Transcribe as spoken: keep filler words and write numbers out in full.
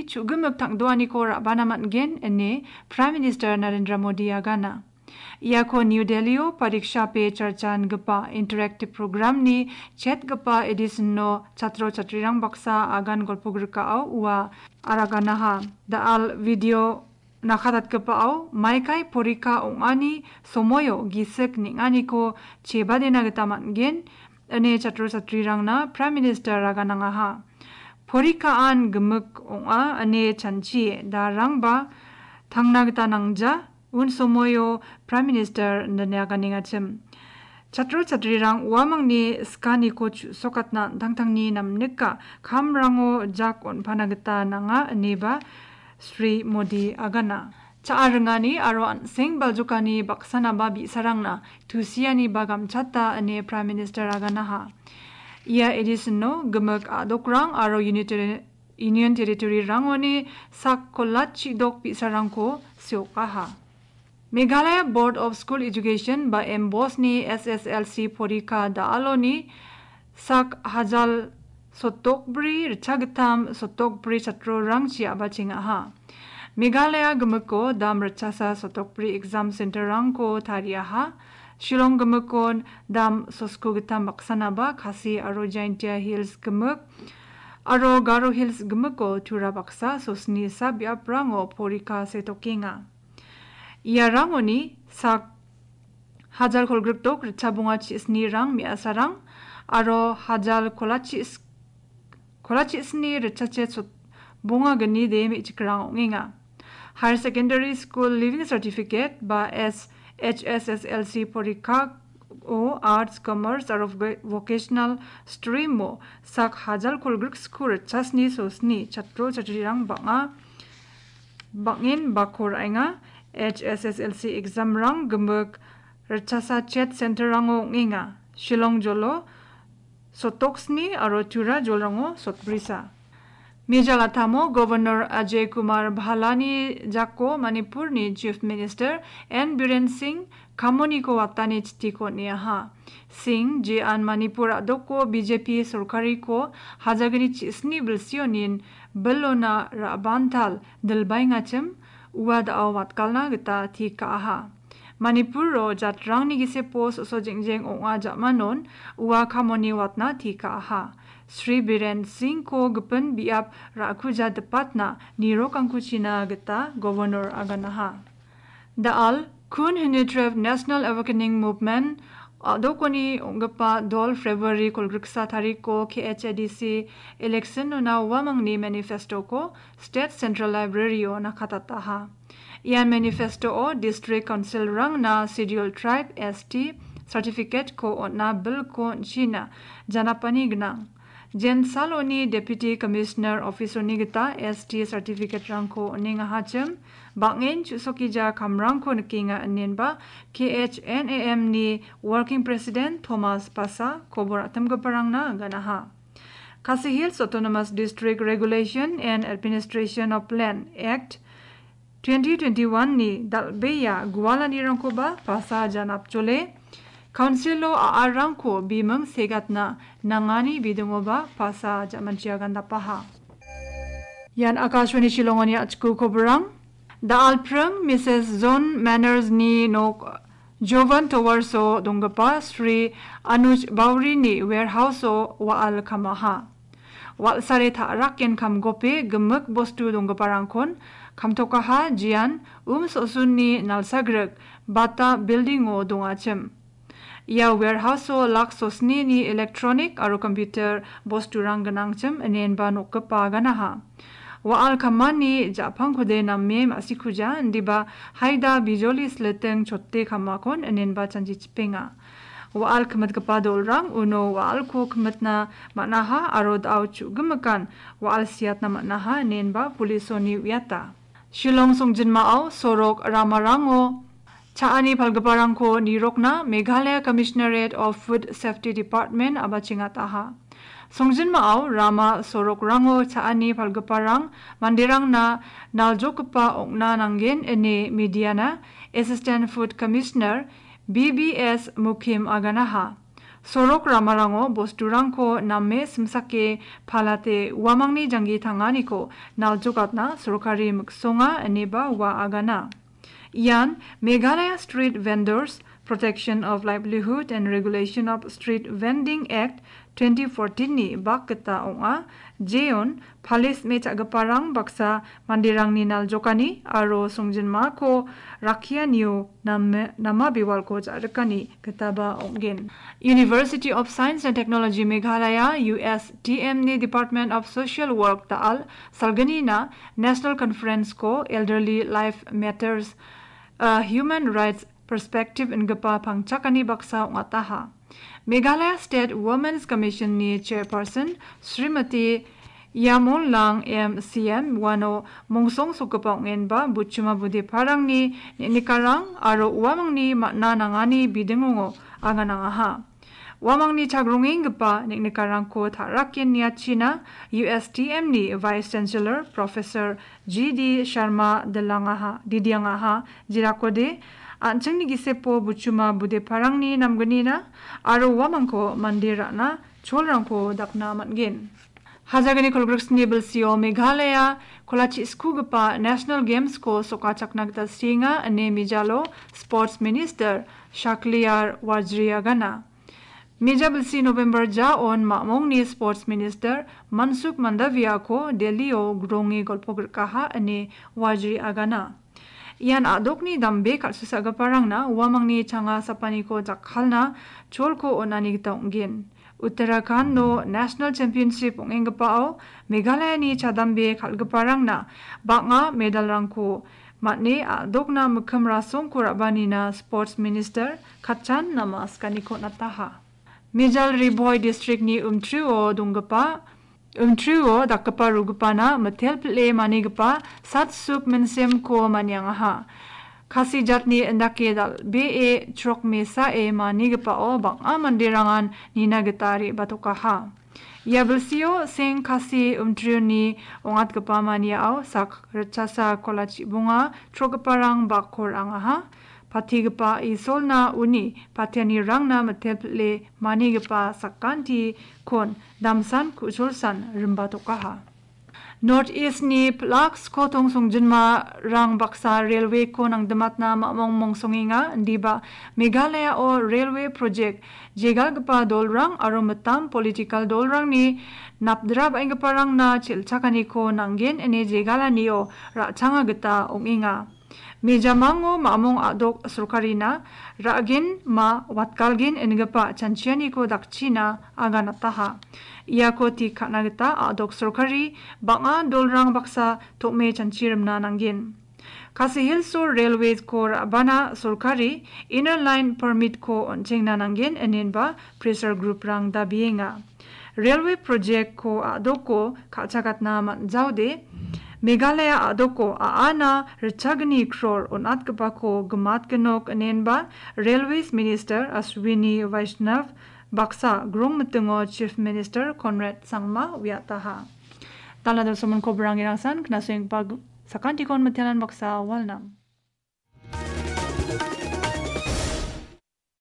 chugumak tangdoani ko rabanaman gen ene Prime Minister Narendra Modi agana. Ia ko New Delhi o pariksha pe charchan gapa interactive program ni chat gapa edition no chatro chatrirang baksa agan golpogrka au ua aragana ha. Daal video nakatat gapa au maikai porika ongani somoyo gisek ningani ko chebadena gataman gen ane chatro chatrirang na Prime Minister agana nga ha. Porikaan gemuk onga ane chanchi darang ba thangna gata nangja un somoyo Prime Minister nanya ganinga chem. Chatro chatrirang uamang ni skani ko sokatna tangtang ni namnika kamrango jak on panagata nanga neba Sri Modi agana. Chaarangani aron sing baljukani baksana babi sarangna tusiani bagam chata ane Prime Minister agana ha. Ia edition no gemak adokrang aro unitary Union Territory rangoni sak kolachi dok pisarangko siokaha. Meghalaya Board of School Education ba embos ni S S L C porika daaloni sak hajal sotokbri richagatam sotokbri chatro rang chia ba chinga ha. Meghalaya gemako dam rachasa sotokbri exam center rangko tharia ha. Shillong gemakon dam sosku gatam baksana ba khasi aro Jaintia Hills gemak aro Garo Hills gemako tura baksa sosni sabya prango porika setokinga. Ia rangoni sak hajal kolgrip tok richabunga chisni rang miasarang aro hajal kolachi kolachi isni richache sot bunga gani de mi chikrang nginga. Higher Secondary School Living Certificate ba S H S S L C porika o Arts Commerce aro Vocational Stream mo sak hajal kolgrip school chasni sosni chatro chatrirang banga bangin bakor ainga H S S L C exam rang gemek rachasa chat center rango nginga Shillong jolo sotoksni aro tura jolrango sotbrisa. Mijalatamo Governor Ajay Kumar Bhalani Jako Manipur ni Chief Minister N Biren Singh kamoni ko watani chiti ko niya ha. Singh je an Manipur adoko B J P sorkari ko hajagani chisni bilsionin belona rabantal delbai ngachem uad awat kalna gita thika aha. Manipur ro jatrang ni gise pos so jengjeng onga jamanon uwa kamoni watna thika aha. Sri Biren Singh ko gepen biap rakuja depatna niro kangkuchina gita Governor aganaha. Daal kun hinitrev National Awakening Movement adokoni ongapa dol February kolgriksa tariko K H A D C election na wamang ni manifesto ko State Central Library o nakatataha. Ian manifesto o District Council rang na Scheduled Tribe S T certificate ko na bill ko China janapani gnang. Jen Saloni Deputy Commissioner Office Nigita S T certificate rangko ninga hachem bangin chusokija kamrangko nikinga aninba K H N A M ni Working President Thomas Pasa kobor atam gaparangna ganaha. Khasi Hills Autonomous District Regulation and Administration of Land Act twenty twenty-one ni dalbeya guala nirangko ba pasa janap chole Councilo aarangko bimang segatna nangani bidungoba pasa jamanchiaganda paha. Yan Akashwani Shillongoni achku kobrang. Daal prang Missus Zon Manners ni nok Jovan Towarso dongapa Sri Anuj Bauri ni warehouse o waal kamaha. Wal sare tha rakken kam gope gemek bostu donggaparangkon kamtokaha jian um sosun ni nalsagrek bata building o dongachem. Ia warehouse o lak sosni ni electronic aro computer bosturang ganangchem enen ba nokpa ganaha. Waal kamani japang khode namme masikuja ndiba haida bijoli sleteng chotte kamakon enen ba chanji chipenga. Waal khamat kapa dolrang uno waal ko khamatna manaha aro dau chu gumakan waal siatna manaha enen ba pulisoni wiata. Shillong songjinma au sorok ramarango Chaani palgaparangko nirokna Meghalaya Commissionerate of Food Safety Department abachingataha. Songjinma au Rama Sorok Rango Chaani palgaparang mandirang na naljokpa ongna nangen ene mediana Assistant Food Commissioner B B S Mukim aganaha. Sorok ramarango bosturangko namme simsake palate wamangni jangi tanganiko naljokatna sorkari muksonga eneba wa agana. Ian Meghalaya Street Vendors Protection of Livelihood and Regulation of Street Vending Act twenty fourteen ni baketa onga jeon palis me chagaparang baksa mandirang ni naljokani aro songjinma ko rakia niu nam nama biwal ko jarakani ketaba ongen. University of Science and Technology Meghalaya U S T M ni Department of Social Work taal salgani na National Conference ko Elderly Life Matters a Human Rights Perspective in gapa pangchakani baksa ngataha. Meghalaya State Women's Commission ni Chairperson Srimati Yamon Lang M C M wano mongsong sukapong enba butchuma budi parang ni nikarang aro wamang ni makna nangani bidingungo anganangaha. Wamang ni chagrunging gapa nikarang ko tarakin niya China U S T M ni Vice Chancellor Professor G D Sharma Delangaha Didiangaha Jirakode Anchang ni gisepo buchuma bude parang ni namganina aro wamangko mandira na cholrangko dakna mangin. Hazagani kolgrux ni belsio Meghalaya kolachi skugapa National Games ko sokachakna gta singa ane mijalo Sports Minister Shakliar Wajriagana. Meja belsi November ja on mamong ni Sports Minister Mansukh Mandavia ko Delhi o grongi golpogrkaha ane Wajriagana. Ian adok ni dambe katsusaga parang na wamang ni changa sapani ko jakhalna cholko onani gitaungin. Uttarakhand no National Championship ongengapao Meghalaya ni chadambe khalgaparang na banga medal rangko matne adok na mukham rasong ko rabani na Sports Minister Kachan namaskani ko nataha. Mijal Riboy District ni umtrio dungapa Umtrio dakapa rugupana matel ple manigapa satsuk mensem ko manyangaha. Kasi jatni endake dal be e trok mesa e manigapa o bang amandirangan nina getari batukaha. Yabelsio sing kasi umtrio ni ongat gapa maniao sak rechasa kolachi bunga trokaparang bakor angaha. Patigapa isolna uni patiani rangna mateple manigapa sakanti kon damsan kuchulsan rimbatokaha. North East ni Plaks kotong songjinma rang baksa railway ko nang damatna mamong mongsonginga ndiba Meghalaya o railway project jegalgapa dolrang aromatam political dolrang ni napdrab aingaparang na chilchakani ko nanggen ene jegalani o rachanga gita onginga. Mejamango mamong adok surkarina ragin ma watkalgin engapa chanchiani ko dakchina aganataha. Iako ti kanagita adok surkari banga dolrang baksa tokme chanchirimna nangin. Kasi Hillsor Railways ko rabana surkari inner line permit ko onchengna nangin enenba pressure group rang dabienga. Railway project ko adok ko kachakatna manjaude Meghalaya adoko aana richagni kror onat kapako gamat kanok anenba Railways Minister Ashwini Vaishnav baksa grong matungo Chief Minister Conrad Sangma wiataha. Talada suman ko berangirasan kena sing pag sakantikon matianan baksa walnam.